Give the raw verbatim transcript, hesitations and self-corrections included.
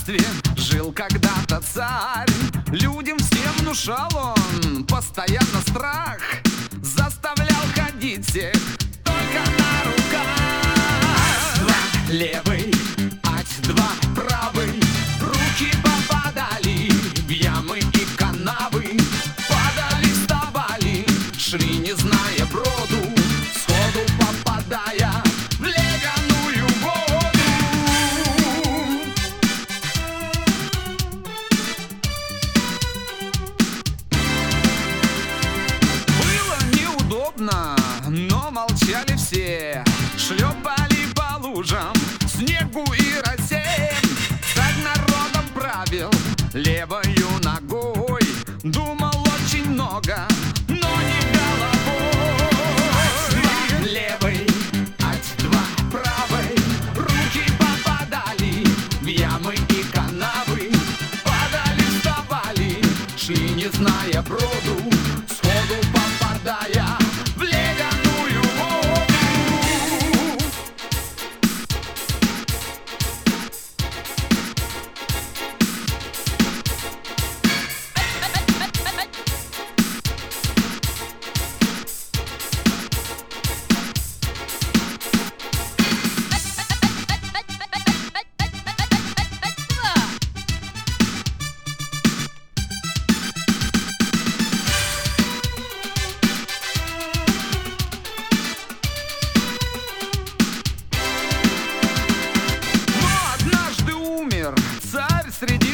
царстве жил когда-то царь. Людям всем внушал он постоянно страх, заставлял ходить всех только на руках. Два левый, ать два правый, руки попадали в ямы и канавы, падали, вставали, шли, не зная броду, сходу попадая в ледяную воду. Было неудобно, но молчали все, шлепали по лужам, снегу и росе. Так народом правил левою ногой, думал очень много, но не головой. Ать два левой, ать два правой, руки попадали в ямы и канавы, падали, вставали, шли, не зная броду, сходу попадая в ледяную воду. Царь среди